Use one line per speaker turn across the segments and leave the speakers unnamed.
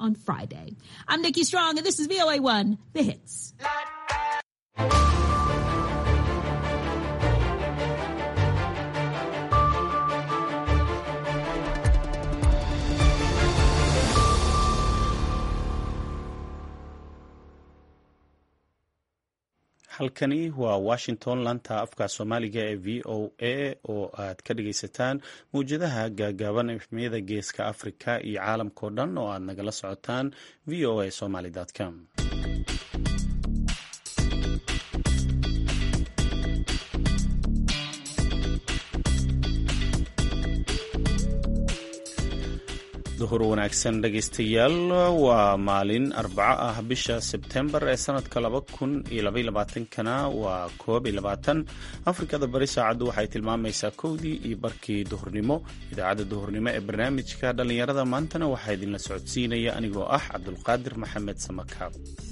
on Friday. I'm Nikki Strong, and this is VOA1, The Hits.
halkani waa washington laanta afka soomaaliga ee v o a oo aad ka dhagaysataan mawjadaha gaagaaban efmiyada geeska afrika iyo caalamkao dhan oo aad nagala socotaan v o a somaly.com. duhur wanaagsan dhegaystayaal, waa maalin arbaco ah bisha sebtembar ee sanadka 2022kana waa 21. afrikada bari saacaddu waxay tilmaamaysaa 1:00 iyo barkii duhurnimo. idaacadda duhurnimo ee barnaamijka dhallinyarada maantana waxaa idinla socodsiinaya anigoo ah cabdulqaadir maxamed samakaab.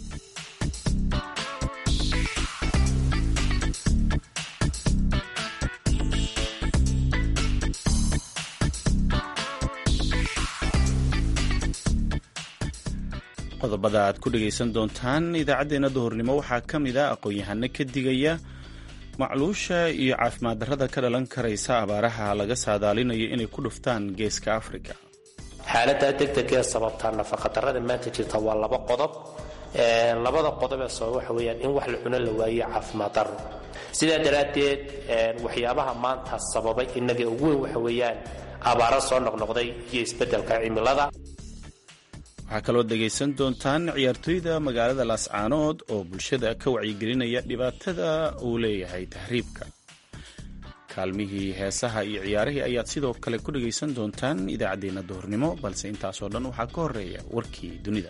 qodobada aad ku dhagaysan doontaan idaacaddeenna duhurnimo waxaa ka mid a aqoon-yahano ka digaya macluusha iyo caafimaad darrada ka dhalan karaysa abaaraha laga saadaalinayo inay ku dhuftaan geeska afrika.
xaaladda degdega ee sababtaa nafaqadarrada maanta jirta waa laba qodob. labada qodob ee sabab waxa weeyaan in wax la cuno la waayo caafimaad darro. sidaa daraaddeed waxyaabaha maanta sababay innaga ugu weyn waxa weeyaan abaaro soo noqnoqday iyo isbeddelka cimilada.
waxaa kaloo dhegaysan doontaan ciyaartooyda magaalada laascaanood oo bulshada ka wacyigelinaya dhibaatada uu leeyahay tahriibka. kaalmihii heesaha iyo ciyaarihii ayaad sidoo kale ku dhagaysan doontaan idaacaddeenna duhurnimo, balse intaasoo dhan waxaa ka horeeya warkii dunida.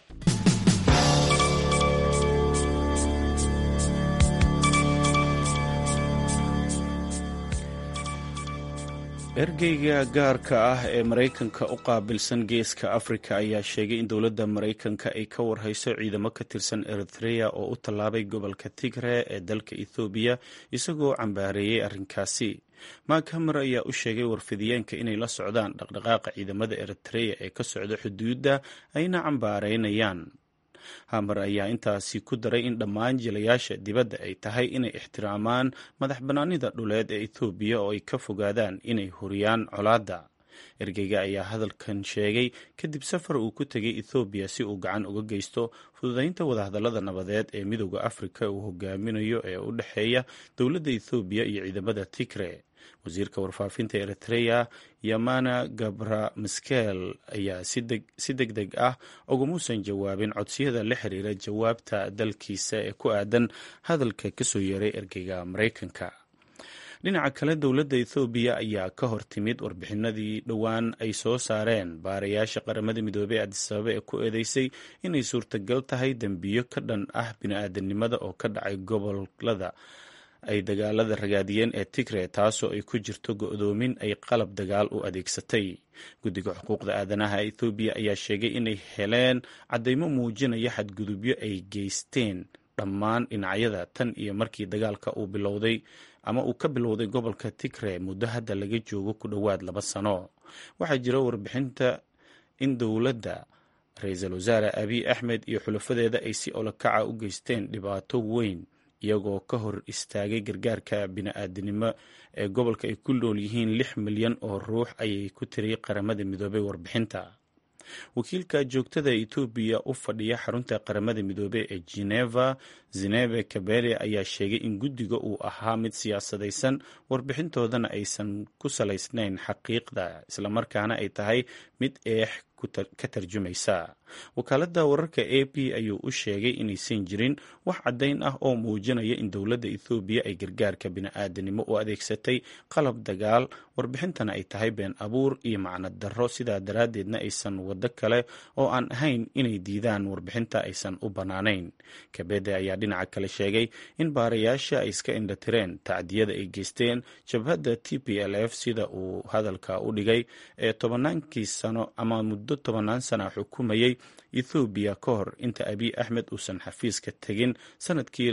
ergeyga gaarka ah ee maraykanka u qaabilsan geeska afrika ayaa sheegay in dowladda maraykanka ay ka warhayso ciidamo ka tirsan eritrea oo u tallaabay gobolka tigre ee dalka ethoobiya, isagoo cambaareeyey arrinkaasi. mark hamer ayaa u sheegay warfidiyeenka inay la socdaan dhaqdhaqaaqa ciidamada eritrea ee ka socda xuduudda ayna cambaareynayaan. hamer ayaa intaasi ku daray in dhammaan jilayaasha dibadda ay tahay inay ixtiraamaan madax bannaanida dhuleed ee ethoobiya oo ay ka fogaadaan inay huriyaan colaadda. ergeyga ayaa hadalkan sheegay kadib safar uu ku tegay ethoobiya si uu gacan uga geysto fududaynta wadahadallada nabadeed ee midooda afrika uu hogaaminayo ee u dhexeeya dowladda ethoobiya iyo ciidamada tigre. wasiirka warfaafinta eritrea yamana gabra maskel ayaa si deg deg ah ugumuusan jawaabin codsiyada la xiriira jawaabta dalkiisa ee ku aadan hadalka kasoo yeeray ergeyga maraykanka. dhinaca kale, dowladda ethoobiya ayaa ka hor timid warbixinadii dhowaan ay soo saareen baarayaasha qaramada midoobey ee adisababa ee ku eedeysay inay suurtagal tahay dembiyo ka dhan ah bini-aadanimada oo ka dhacay gobolada ay dagaalada ragaadiyeen ee tigre, taasoo ay ku jirto go'doomin ay qalab dagaal u adeegsatay. guddiga xuquuqda aadanaha ethoobiya ayaa sheegay inay heleen caddaymo muujinaya xadgudubyo ay geysteen dhammaan dhinacyada tan iyo markii dagaalka uu bilowday ama uu ka bilowday gobolka tigre muddo hadda laga joogo ku dhowaad 2 sano. waxaa jira warbixinta in dowladda ra-iisul wasaare abiy axmed iyo xulafadeeda ay si olakaca u geysteen dhibaato weyn, iyagoo ka hor istaagay gargaarka bini-aadanimo ee gobolka ay ku nool yihiin 6 milyan oo ruux, ayay ku tiriyay qaramada midoobey warbixinta. wakiilka joogtada etoobiya u fadhiya xarunta qaramada midoobey ee geneva zinebe kabele ayaa sheegay in guddiga uu ahaa mid siyaasadaysan, warbixintoodana aysan ku salaysnayn xaqiiqda, islamarkaana ay tahay mid eex ka tarjumaysa. wakaaladda wararka a p ayuu u sheegay inaysan jirin wax caddayn ah oo muujinaya in dowladda ethoobiya ay gargaarka bini-aadanimo u adeegsatay qalab dagaal, warbixintana ay tahay been abuur iyo macno darro, sidaa daraaddeedna aysan waddo kale oo aan ahayn inay diidaan warbixinta aysan u bannaanayn. kabede ayaa dhinaca kale sheegay in baarayaasha ay iska indhatireen tacdiyada ay geysteen jabhadda TPLF sida uu hadalka u dhigay ee 10 sano ama muddo 10 sana xukumayay ethoobiya ka hor inta abiy axmed uusan xafiiska tegin sanadkii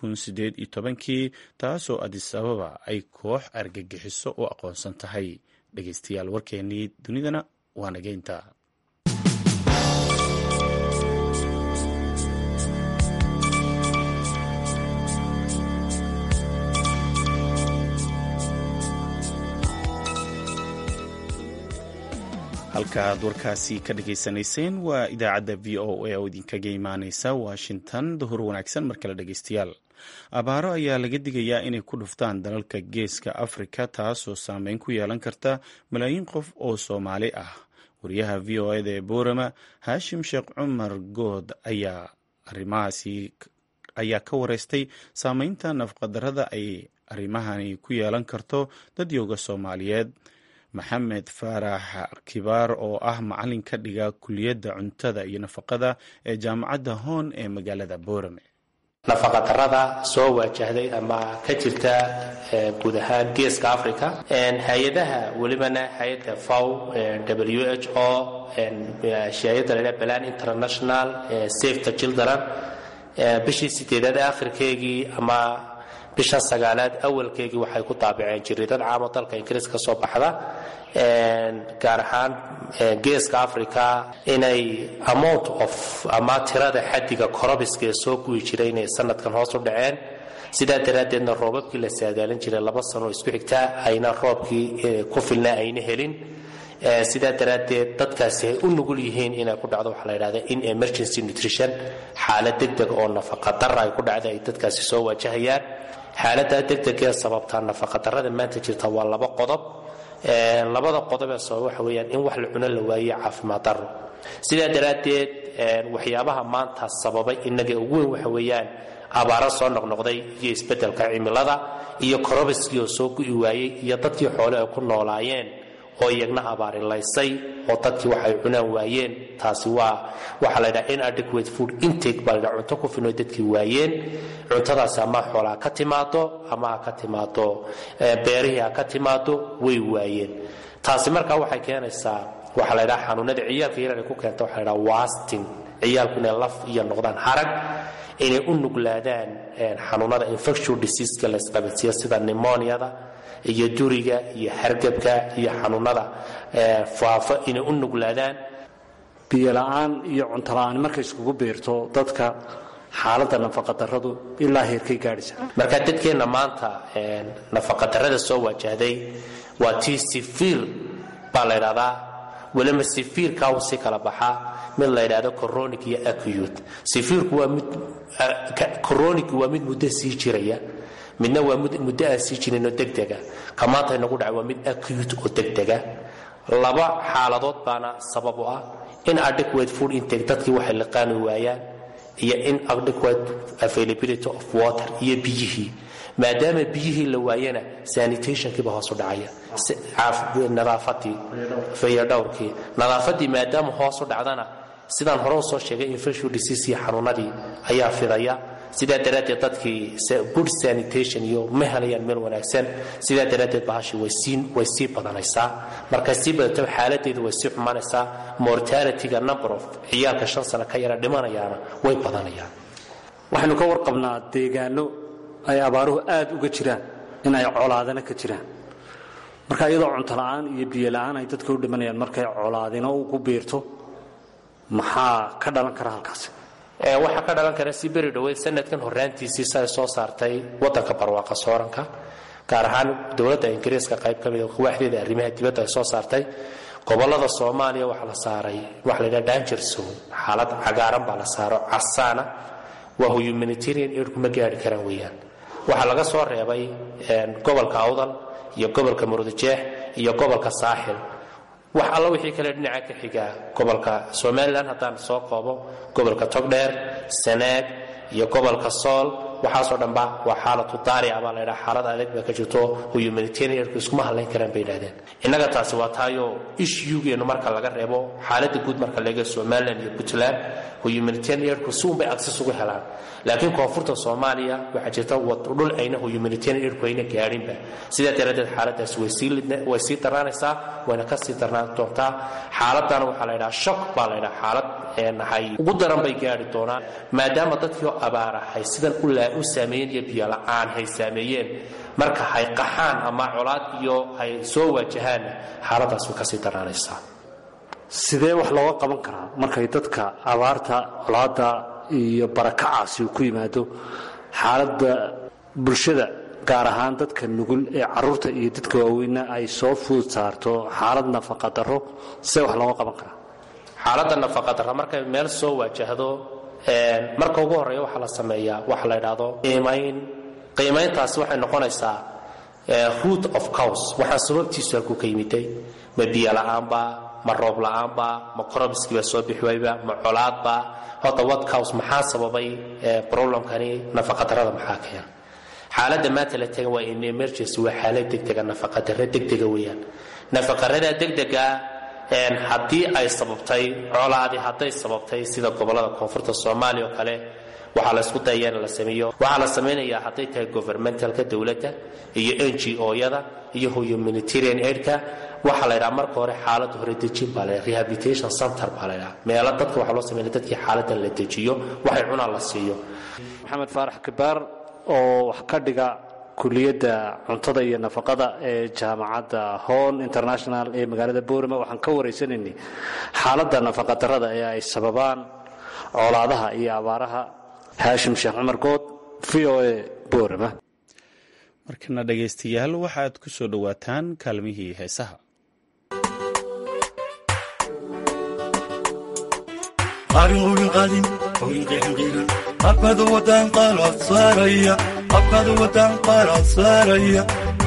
2018, taasoo adis ababa ay koox argagixiso u aqoonsan tahay. dhegaystayaal, warkeennii dunidana waa nageynta. halkaaad warkaasi ka dhagaysanayseen waa idaacadda v o a oo idinkaga imaaneysa washington. duhur wanaagsan mar kale dhegaystayaal. abaaro ayaa laga digayaa inay ku dhuftaan dalalka geeska afrika, taasoo saameyn ku yeelan karta malaayiin qof oo soomaali ah. wariyaha v o eda ee boorama haashim sheekh cumar good ayaa arrimahaasi ka wareystay saameynta nafaqadarrada ay arrimahani ku yeelan karto dadyooga Soomaaliyeed. maxamed faarax kibaar oo ah macalin ka dhiga kuliyadda cuntada iyo nafaqada ee jaamacadda hoon ee magaalada boorame.
nafaqadarrada soo waajahday ama ka jirta guud ahaan geeska africa, hay-adaha welibana hay-adda FAO, WHO, hay-adda la Plan International, Save the Children, bishii 8aad akhirkeegii ama bisha 9aad awalkeegii waxay ku taabiceen jiriidad caamo dalka Ingiriiska soo baxda gaar ahaan geeska africa inay amount of ama tirada xadiga korobiska ee soo guyi jiray inay sanadkan hoos u dhaceen. sidaa daraadeedna roobabkii la saadaalin jiray 2 sano isku xigta ayna roobkii ku filnaa ayna helin. sidaa daraadeed dadkaasi ay u nugul yihiin inay ku dhacdo waxa la yiraahdaa in emergency nutrition, xaalad degdeg oo nafaqa darro ay ku dhacdo ay dadkaasi soo waajahayaan. xaaladda degdega ee sababta nafaqadarrada maanta jirta waa 2 qodob. labada qodob ee sabab waxa weeyaan in wax la cuno la waayo caafimaad darro. sidaa daraadeed waxyaabaha maanta sababay inaga ugu weyn waxa weeyaan abaaro soo noqnoqday iyo isbedelka cimilada iyo korobiskii oo soo gu'i waayay iyo dadkii xoolo ay ku noolaayeen oo iyagna abaarilaysay oo dadkii waxay cunaan waayeen. taasi waa waxa la yidhaha inadequate food intake baa la cunto ku filan dadkii waayeen. cuntadaasi ama xoolaa ka timaado ama ka timaado beerihi ka timaado way waayeen. taasi markaa waxay keenaysaa waxa la yidhaha xanuunada ciyaalka yaryar ku keenta waxa la yidhaha wasting, ciyaalku inay laf iyo noqdaan harag, inay u nuglaadaan xanuunada infectious disease-ka la isqabadsiiyo sida pneumoniada iyo duriga iyo hargabka iyo xanuunada faafa inay u nuglaadaan.
biyo la'aan iyo cunto la'aan markay iskugu beerto dadka xaaladda nafaqadarradu ilaa heerkay gaadhaysa.
marka dadkeenna maanta nafaqadarrada soo waajahday waa tii severe baa la yidhahdaa. weliba severeka uu si kala baxaa mid la yidhaahdo chronic iyo acute. severeku waa mid chronic waa mid muddo sii jiraya, midna waa muddo aan sii jirin oo degdega. ka maanta inagu dhacay waa mid acute oo degdega. 2 xaaladood baana sabab u ah inadequate food intake, dadkii waxay liqaani waayaan, iyo inadequate availability of water iyo biyihii. maadaama biyihii la waayana sanitationkiiba hoos u dhacaya, nadaafadii fayadhowrkii nadaafadii maadaama hoos u dhacdana sidaan hore u soo sheegay infectious disease iyo xanuunadii ayaa fidaya. sidaa daraadeed dadkii good sanitation iyo ma helayaan meel wanaagsan. sidaa daraadeed bahashi way sii badanaysaa. markay sii badato xaaladeedu way sii xumaanaysaa. mortalityga number of ciyaalka 5 sano ka yara dhimanayaana way badanayaan.
waxaynu ka warqabnaa deegaano ay abaaruhu aad uga jiraan in ay colaadana ka jiraan. marka iyadoo cunto la'aan iyo biyo la'aan ay dadka u dhimanayaan markay colaadina ugu beerto, maxaa ka dhalan kara halkaasi?
waxaa ka dhalan kara si beri dhaweyd sanadkan horaantiisii say soo saartay wadanka barwaaqa sooranka, gaar ahaan dowladda Ingiriiska qayb ka mid ah waaxdeeda arrimaha dibadda ay soo saartay. gobolada Soomaaliya waxa la saaray waxa la yiraahdaa danger zone, xaalad cagaaran baa la saaro casaana, waa humanitarian aid kuma gaari karaan weeyaan. waxa laga soo reebay gobolka Awdal iyo gobolka Murudijeex iyo gobolka Saaxil. wax alla wixii kale dhinaca ka xiga gobolka Somaliland haddaan soo koobo, gobolka Togdheer, Sanaag iyo gobolka Sool, waxaasoo dhanba waa xaaladu daarica baa la yidhaha. xaalad adag baa ka jirto humanitarianku iskuma hadlayn karaan bay yidhahdeen. innaga taasi waa taayo issuegeenu marka laga reebo xaaladda guud marka laga Somaliland iyo Puntland humanitarianku si unbay access ugu helaan. laakiin koonfurta Soomaaliya waxaa jirta dhul ayna humanitarianku ayna gaarinba. sidaa daraadeed xaaladaas way sii daraanaysaa, wayna ka sii darnaan doontaa. xaaladana waxaa la yidhaha shock baa la yidhaha. xaalad nahay ugu daran bay gaari doonaan maadaama dadkii oo abaarahay sidan u saameeyeen iyo biyo la'aan hay saameeyeen. marka hay qaxaan ama colaad iyo hay soo waajahaan xaaladaas way ka sii daraanaysaa.
sidee wax looga qaban karaa markay dadka abaarta, colaadda iyo barakacaasi ku yimaado? xaaladda bulshada gaar ahaan dadka nugul ee carruurta iyo dadka waaweynna ay soo fuud saarto xaalad nafaqa darro see wax looga qaban karaa?
xaaladda nafaqa darro markay meel soo waajahdo marka ugu horreeya waxaa la sameeyaa waxa la yidhaahdo qiimayntaasi waxay noqonaysaa root of cause waxaa sababtiisu halkuu ka yimiday ma biyo la'aanba ma roob la'aanba ma korobiskiiba soo bixi wayba ma colaadba horta what cause maxaa sababay problemkani nafaqa darrada maxaa keena xaaladda maanta la tagan waa in emergency waa xaalad degdega nafaqa darro degdega weeyaan nafaqarada degdega haddii ay sababtay colaadi hadday sababtay sida gobollada koonfurta Soomaaliya oo kale waxaa la isku dayaa in la sameeyo waxaa la sameynayaa hadday tahay governmentalka dawladda iyo NGO-yada iyo humanitarian aid-ka waxaa la yidhaha marka hore xaalad hore dejin baa la rehabilitation center baa la yidhaha meelo dadka waxaa loo sameynaya dadkii xaaladdan la dejiyo waxay cunaan la siiyo.
maxamed faarax kibaar oo wax ka dhiga kuliyadda cuntada iyo nafaqada ee jaamacadda Hall International ee magaalada Boorama waxaan ka wareysanaynay xaaladda nafaqa darrada ee ay sababaan colaadaha iyo abaaraha. Haashim Sheekh Cumar Good, VOA Boorama.
markana dhagaystayaal waxaad ku soo dhawaataan kaalmihii heesaha.
abkadu wadan qalad saaraya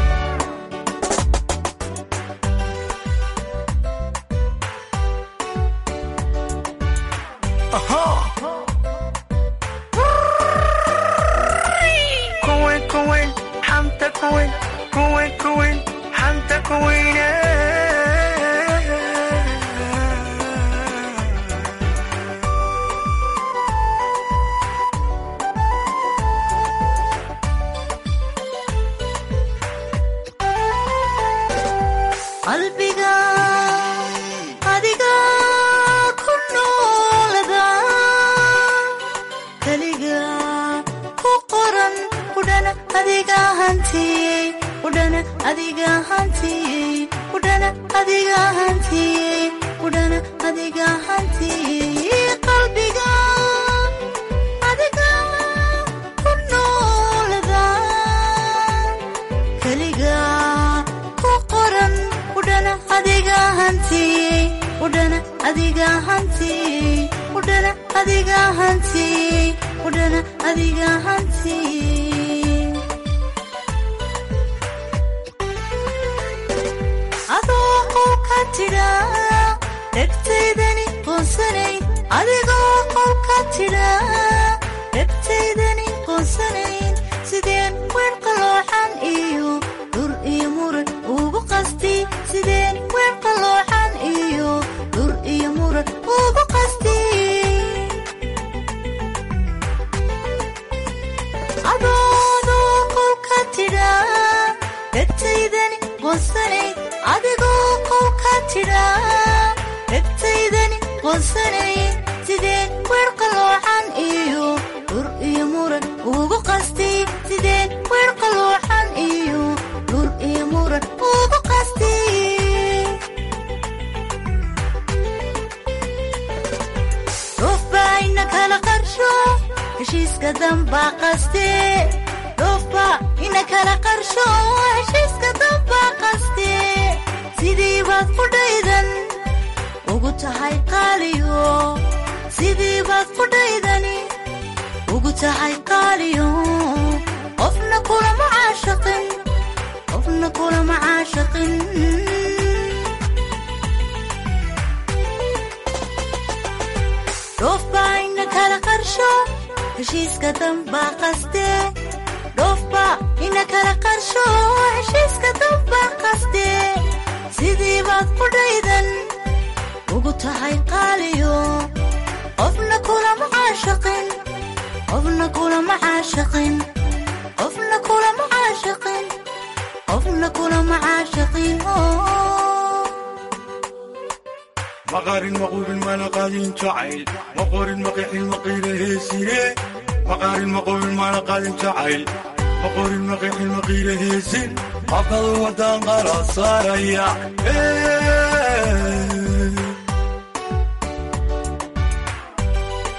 مقارن مقول ما قادين تعيل مقارن مقيح المقيل هيسير مقارن مقول ما قادين تعيل مقارن مقيح المقيل هيسير أقل ودان قرا صاريا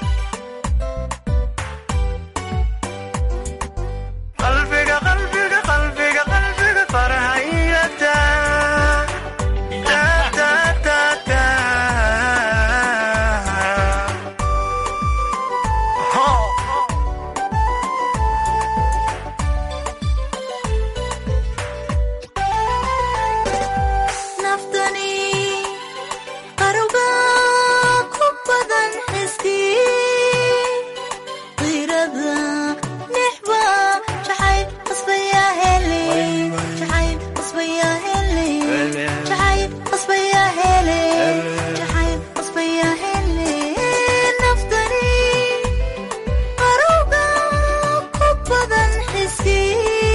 قلبك
حسكي غيرها نحبة جحيم قصبية هلي جحيم قصبية هلي جحيم قصبية هلي جحيم قصبية هلي نفطري قروقة قبضا حسكي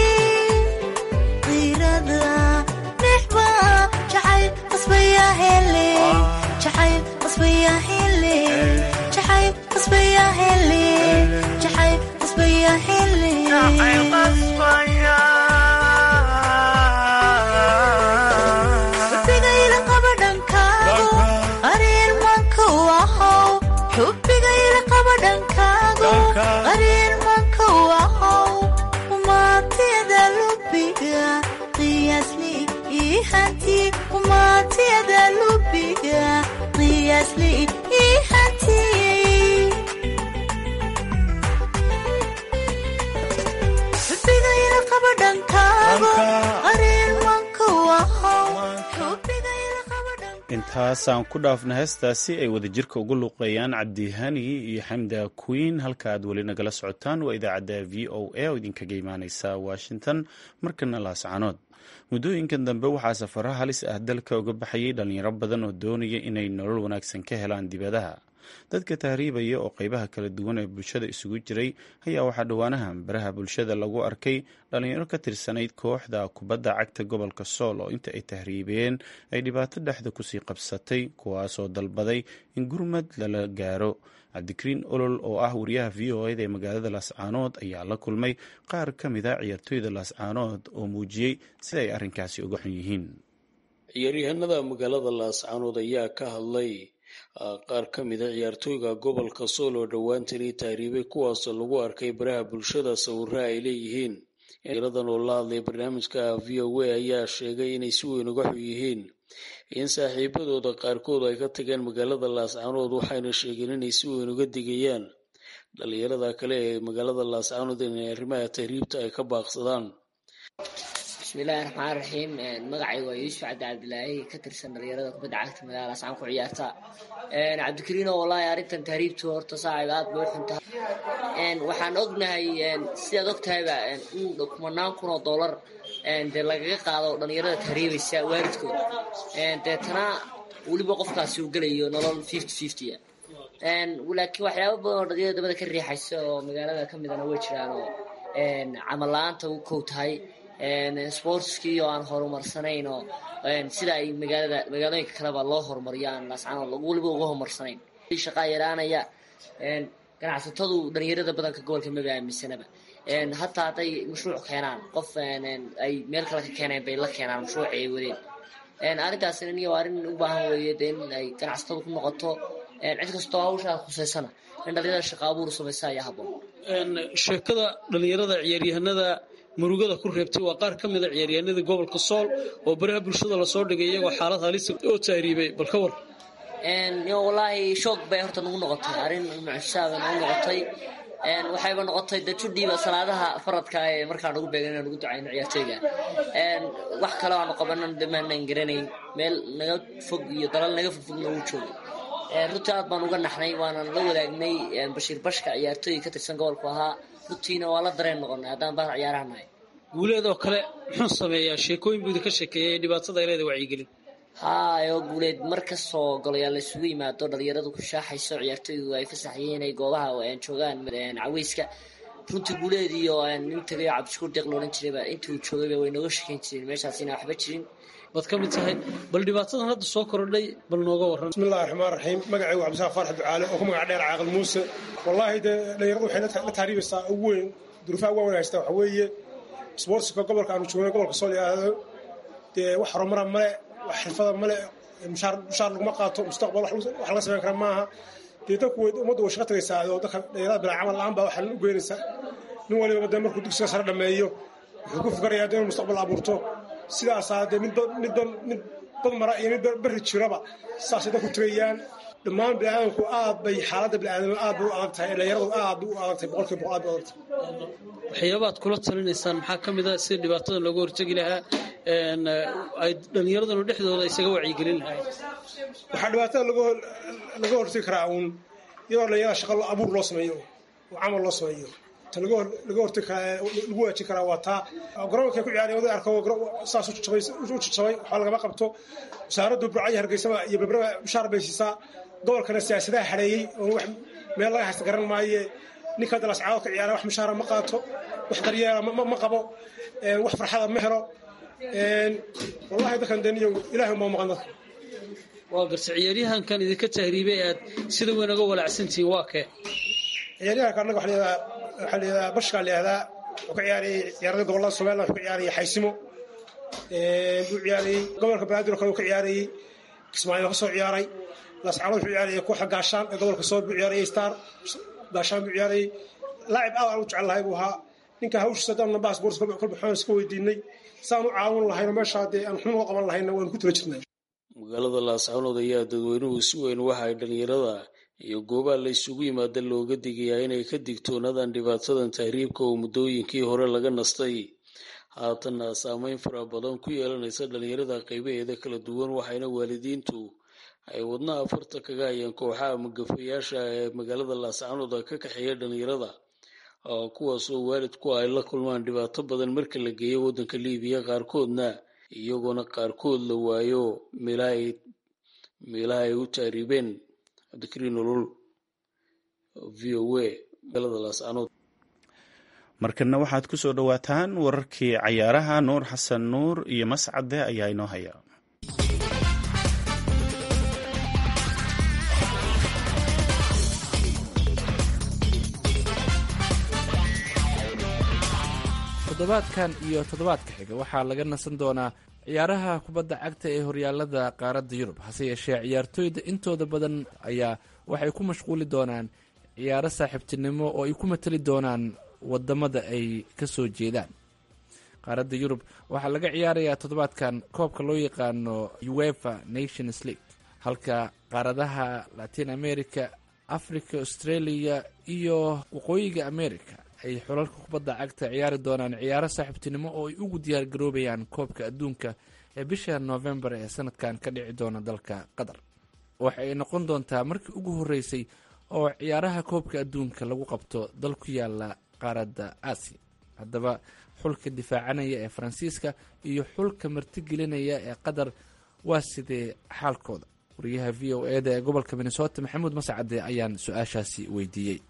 غيرها نحبة جحيم قصبية هلي جحيم قصبية هلي جحيم قصبية هلي جحيم قصبية هلي جحيم قصبية حبيقة إلى قبردن كاغو قرير منكو وحو حبيقة إلى قبردن كاغو قرير منكو وحو وما تيدا لبيقة قياس لي إيحانتي وما تيدا لبيقة قياس لي إيحانتي حبيقة إلى قبردن كاغو قرير منكو وحو حبيقة إلى قبردن
intaasaan ku dhaafna heestaasi ay wadajirka ugu luuqeeyaan cabdihani iyo xamda queen halka aad weli nagala socotaan waa idaacadda v o a oo idinkaga imaaneysa washington markana laascanood muddooyinkan dambe waxaa safaro halis ah dalka uga baxayay dhalinyaro badan oo doonaya inay nolol wanaagsan ka helaan dibadaha dadka tahriibaya oo qaybaha kala duwan ee bulshada isugu jiray ayaa waxaa dhowaanahan baraha bulshada lagu arkay dhalinyaro ka tirsanayd kooxda kubadda cagta gobolka sool oo inta ay tahriibeen ay dhibaato dhexda kusii qabsatay kuwaasoo dalbaday in gurmad lala gaaro cabdikariin olol oo ah wariyaha v o eda ee magaalada laascaanood ayaa la kulmay qaar ka mid a ciyaartooyda laascaanood oo muujiyey sida ay arrinkaasi uga xun yihiin
ciyaaryahanada magaalada laascaanood ayaa ka hadlay qaar ka mid a ciyaartooyga gobolka sool oo dhowaantani tahriibay kuwaasoo lagu arkay baraha bulshada sawirra ay leeyihiin ciyaaradan oo la hadlay barnaamijka v o a ayaa sheegay inay si weyn uga xun yihiin in saaxiibadooda qaarkood ay ka tageen magaalada laascaanood waxayna sheegeen inay si weyn uga digayaan dhalinyarada kale ee magaalada laascaanood inay arrimaha tahriibta ay ka baaqsadaan.
bismillahi raxmaani raxiim magacayga waa yuusuf cabdi cabdilaahi ka tirsan dhalinyarada kubadda cagta magaalada laascaan ku ciyaarta cabdikariino wallaahi arrintan tahriibtu horta saaxiib aad bay u xun tahay waxaan ognahay sidaad ogtahayba in kumanaan kun oo dollar dee lagaga qaado dhalinyarada tahriibaysa waalidkood deetana weliba qofkaasi uu gelayo nolol 50-50 laakiin waxyaaba badan oo dhalinyarada dabada ka riixaysa oo magaalada ka midana way jiraan oo camal la-aanta u kow tahay sportskii oo aan horumarsanayn oo sida ay magaalooyinka kaleba loo horumariyo aan laascaanood weliba uga horumarsanayn shaqaa yaraanaya ganacsatadu dhalinyarada badanka gobolka maba aaminsanaba hataa hadday mashruuc keenaan qof ay meel kale ka keeneen bay la keenaan mashruuci ay wadeen arrintaasina niyo arrin u baahan weeye dee in ay ganacsatadu ku noqoto cid kastoo hawshaa khuseysana in dhalinyarada shaqa abuur samaysa ayaa habboon.
sheekada dhalinyarada ciyaaryahanada murugada ku reebtay waa qaar ka mid a ciyaaryahanada gobolka sool oo baraha bulshada lasoo dhigay iyagoo xaalad halis oo tahriibay bal ka war.
wallaahi shoog bay horta nagu noqotay arrin mucjisaaba nagu noqotay waxayba noqotay dajudhiiba salaadaha faradka ee markaan ugu beegan inaan ugu ducayno ciyaartooyga wax kale aanu qabanan dhamaanan garanayn meel naga fog iyo dalal naga fogfogna uu joogo runtii aad baan uga naxnay waanan la wadaagnay bashiir bashka ciyaartooy ka tirsan gobolku ahaa runtiina waa la dareen noqonay haddaan baa ciyaaraha nahay.
guuleed oo kale muxuu sameeyaa sheekooyin buu idinka sheekeeyay dhibaatada ay leedahay wacyigelin
oo guuleed markastoo golayaal la isugu yimaado dhalinyaradu ku shaaxayso ciyaartooydu ay fasaxayeen inay goobaha joogaan caweyska runtii guuleed iyo nin tagayo cabdishukuur deeq loolan jirayba intii uu joogayba way nooga shekeyn jireen meeshaas inaan waxba jirin
baad ka mid tahay bal dhibaatadan hadda soo kordhay bal nooga warran.
bismillahi raxmaan raxiim magacaygu cabdisaaq faarax ducaale oo ku magac dheer caaqil muuse wallaahi dee dhalinyaradu waxay la tahriibaysaa ugu weyn duruufaha ugu weyn haysta waxa weeye sportska gobolka aanu joogno gobolka sool yidhaahdo dee wax horumara male wax xirfada male mushaar laguma qaato mustaqbal wax laga samayn kara maaha dee dadku ummaddu way shaqo tagaysaa oo dadka dhalinyarada bilaa camal la-aan baa waxaa u geynaysaa nin waliba dee markuu dugsiga sare dhameeyo wuxuu ku fikarayaa dee inuu mustaqbal abuurto sidaasaa dee mid bad mara iyo mid berri jiraba saasay dadku tagayaan dhammaan biniaadamku aad bay xaaladda biniaadam aad bay u adag tahay dhalinyaradu aad u adag tahay boqolkiiba boqol aad bay u adag tahay.
waxyaabaad kula talinaysaan maxaa ka mid ah sida dhibaatada looga hortegi lahaa ay dhalinyaradanu dhexdooda isaga wacyigelin lahayd.
waxaa dhibaatada laga hortegi karaa uun iyadoo dhalinyarada shaqo abuur loo sameeyo oo camal loo sameeyo ta lagu hortagi karaa lagu waajin karaa waa taa garoonka ku ciyaaraya wada arko saas u jabay waxaa lagama qabto wasaaraddu burcaya hargeysaba iyo berbera bishaar bay siisaa gobolkana siyaasadaha xareeyey oo wax meel laga haysta garan maaye ninka hadda lascaado ka ciyaara wax mushaara ma qaato wax daryeela ma qabo wax farxada ma helo wallahi dadkan daniyo ilaahay uma maqan dadka
waa garta ciyaaryahankan idinka tahriibay aad sida weyn uga walacsantihiin waa kee
ciyaaryahanka annaga waxaa leedahaa bashkaa leedahaa wuxuu ka ciyaarayay ciyaarada gobollada Soomaaliland wuxuu ka ciyaarayay Xaysimo wuxuu ciyaarayay gobolka Banaadir kale wuxuu ka ciyaarayay Kismaayo ka soo ciyaaray lascaado wuxuu ciyaarayay kooxda gaashaan ee gobolka soo ciyaarayay Star gaashaan wuxuu ciyaarayay laacib aad u jecel lahay buu ahaa ninka hawshiisa dhanna baasaboorka kolba waxaan iska weydiinay saan u caawin lahayno meesha hadee aan xun u qaban lahayna waan ku tala jirnaa
magaalada laascaanood ayaa dadweynuhu si weyn waxa ay dhalinyarada iyo goobaha la isugu yimaada looga digayaa inay ka digtoonaadaan dhibaatadan tahriibka oo muddooyinkii hore laga nastay haatanna saameyn fara badan ku yeelanaysa dhalinyarada qaybaheeda kala duwan waxayna waalidiintu ay wadnaha farta kaga hayaan kooxaha magafayaasha ee magaalada laascaanood ka kaxeeya dhalinyarada kuwaasoo waalidku ay la kulmaan dhibaato badan marka la geeyo waddanka Liibiya qaarkoodna iyagoona qaarkood la waayo meelaha ay u tahriibeen cabdikariin nolol VOA magaalada laascaanood
markana waxaad ku soo dhawaataan wararkii cayaaraha nuur xasan nuur iyo mascade ayaa inoo haya
toddobaadkan iyo toddobaadka xiga waxaa laga nasan doonaa ciyaaraha kubadda cagta ee horyaalada qaaradda Yurub hase yeeshee ciyaartooyda intooda badan ayaa waxay ku mashquuli doonaan ciyaaro saaxiibtinimo oo ay ku matali doonaan wadamada ay ka soo jeedaan qaaradda Yurub waxaa laga ciyaarayaa toddobaadkan koobka loo yaqaano UEFA Nations League halka qaaradaha Latin America, Africa, Australia iyo waqooyiga America ay xulalka kubadda cagta ciyaari doonaan ciyaaro saaxiibtinimo oo ay ugu diyaar garoobayaan koobka adduunka ee bisha November ee sanadkan ka dhici doona dalka Qatar waxa ay noqon doontaa markii ugu horeysay oo ciyaaraha koobka adduunka lagu qabto dal ku yaala qaaradda Aasiya haddaba xulka difaacanaya ee Faransiiska iyo xulka martigelinaya ee Qatar waa sidee xaalkooda wariyaha VOA ee gobolka Minnesota Maxamuud Mascade ayaan su-aashaasi weydiiyey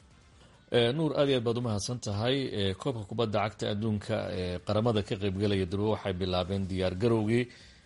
nuur aad iyo aad baad u mahadsan tahay koobka kubadda cagta adduunka ee qaramada ka qaybgalaya durba waxay bilaabeen diyaar garowgii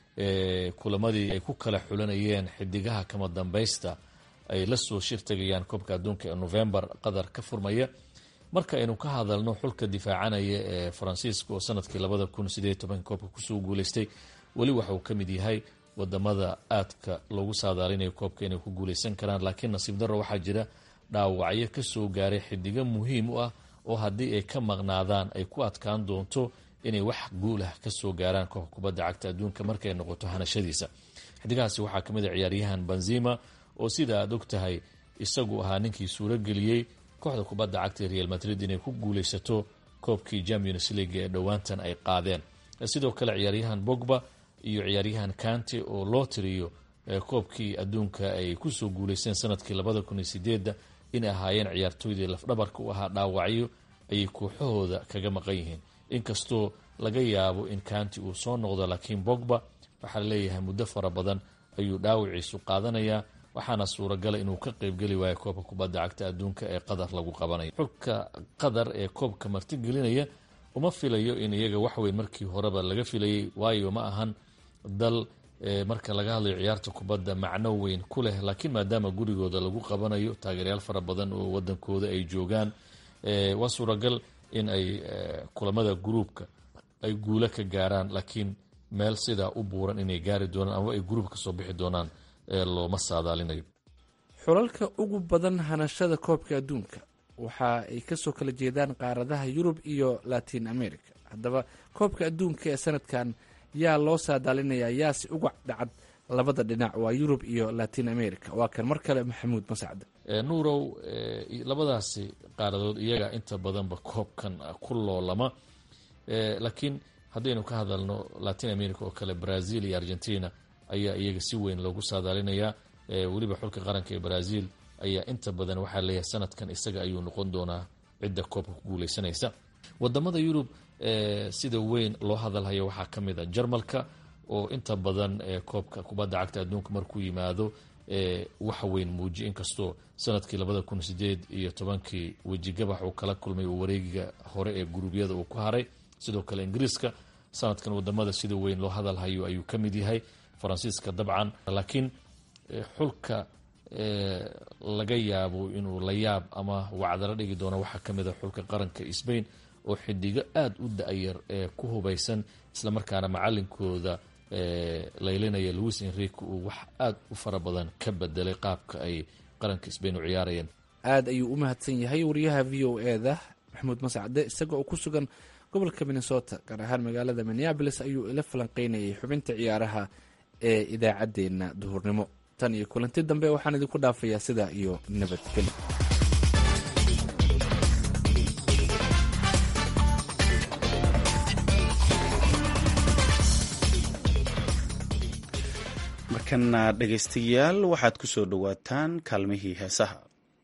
kulamadii ay ku kala xulanayeen xidigaha kama dambaysta ay la soo shirtagayaan koobka adduunka ee November Qatar ka furmaya marka aynu ka hadalno xulka difaacanaya ee Faransiiska oo sanadkii 2018 koobka kusoo guuleystay weli waxa uu ka mid yahay wadamada aadka loogu saadaalinayo koobka inay ku guuleysan karaan laakiin nasiib darro waxaa jira dhaawacyo ka soo gaaray xidiga muhiim u ah oo haddii ay ka maqnaadaan ay ku adkaan doonto inay wax guulah ka soo gaaraan koobka kubadda cagta adduunka markay noqoto hanashadiisa xidigahaasi waxaa ka mid ah ciyaaryahan Benzema oo sida aad og tahay isagu ahaa ninkii suuro geliyey kooxda kubadda cagta Real Madrid inay ku guuleysato koobkii Champions League ee dhowaantan ay qaadeen sidoo kale ciyaaryahan Pogba iyo ciyaaryahan Kante oo loo tiriyo koobkii adduunka ay ku soo guuleysteen sanadkii 2008 in ahaayeen ciyaartooydii lafdhabarka u ahaa dhaawacyo ayay kooxahooda kaga maqan yihiin inkastoo laga yaabo in Kante uu soo noqdo laakiin Pogba waxaa leeyahay muddo fara badan ayuu dhaawaciisu qaadanayaa waxaana suuragala inuu ka qaybgeli waayo koobka kubadda cagta adduunka ee Qatar lagu qabanayo xulka Qatar ee koobka martigelinaya uma filayo in iyaga wax weyn markii horeba laga filayay waayo ma ahan dal marka laga hadlayo ciyaarta kubadda macno weyn ku leh laakiin maadaama gurigooda lagu qabanayo taageerayaal fara badan oo wadankooda ay joogaan waa suuragal in ay kulamada gruubka ay guulo ka gaaraan laakiin meel sidaa u buuran inay gaari doonaan ama ay gruub ka soo bixi doonaan looma saadaalinayo
xulalka ugu badan hanashada koobka adduunka waxa ay kasoo kala jeedaan qaaradaha Yurub iyo Latin America haddaba koobka adduunka ee sanadkan yaa loo saadaalinayaa yaasi uga dhacad labada dhinac waa Yurub iyo Latin America waa kan mar kale Maxamuud Mascade
nuurow labadaasi qaaradood iyaga inta badanba koobkan ku loolama laakiin haddaynu ka hadalno Latin America oo kale Brazil iyo Argentina ayaa iyaga si weyn loogu saadaalinayaa weliba xulka qaranka ee Brazil ayaa inta badan waxaa leeyahay sanadkan isaga ayuu noqon doonaa cidda koobka ku guuleysanaysa. wadamada Yurub sida weyn loo hadalhayo waxaa ka mid ah Jarmalka oo inta badan koobka kubadda cagta adduunka markuu yimaado waxa weyn muujiyo inkastoo sanadkii 2018 wejigabax uu kala kulmay wareegiga hore ee guruubyada uu ku haray. sidoo kale Ingiriiska sanadkan wadamada sida weyn loo hadalhayo ayuu ka mid yahay, Faransiiska dabcan, laakiin xulka laga yaabo inuu la yaab ama wacdala dhigi doono waxaa ka mid ah xulka qaranka Spain oo xidigo aad u da'yar ku hubaysan isla markaana macalinkooda laylinaya Luis Enrique uu wax aad u fara badan ka bedelay qaabka ay qaranka Spain u ciyaarayeen.
aad ayuu u mahadsan yahay wariyaha VOA-da Maxamuud Mascade isagoo ku sugan gobolka Minnesota gaar ahaan magaalada Minneapolis ayuu ila falanqeynayay xubinta ciyaaraha ee idaacadeena duhurnimo. tan iyo kulanti dambe waxaan idinku dhaafayaa sida iyo nabadgelyo.
markana dhegaystayaal waxaad ku soo dhowaataan kaalmihii heesaha.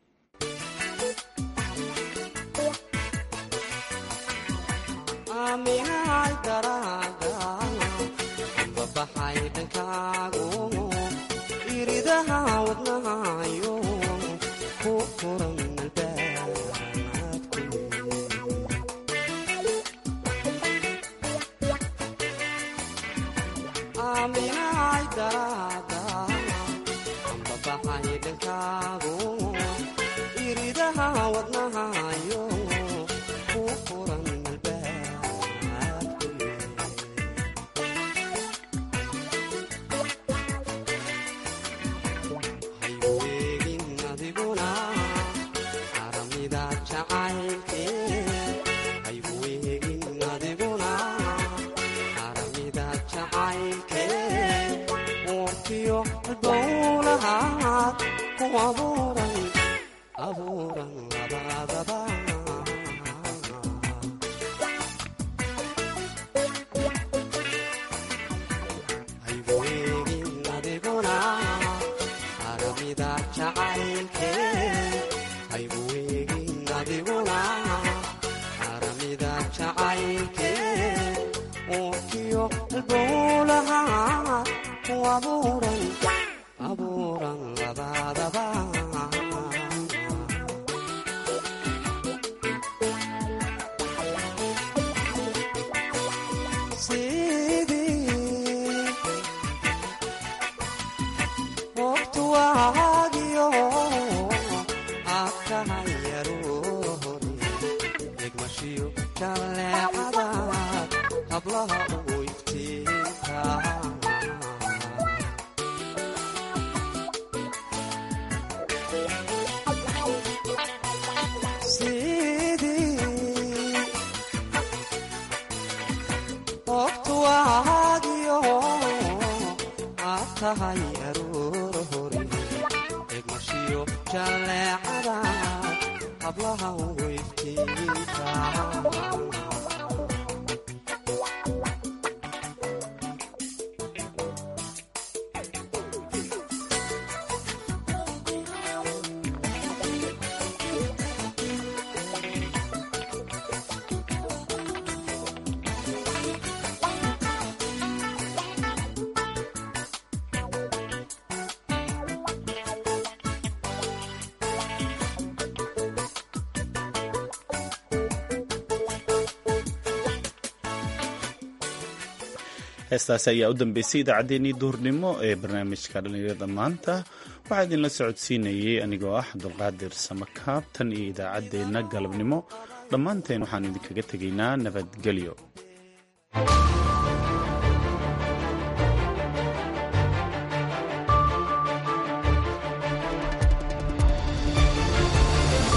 heestaasi ayaa u dambeysay idaacaddeenii duhurnimo ee barnaamijka dhallinyarada maanta. waxaa idinla socodsiinayay anigoo ah Cabdulqaadir Samakaab. tan iyo idaacaddeenna galabnimo dhammaanteen waxaan idinkaga tegaynaa nabadgelyo.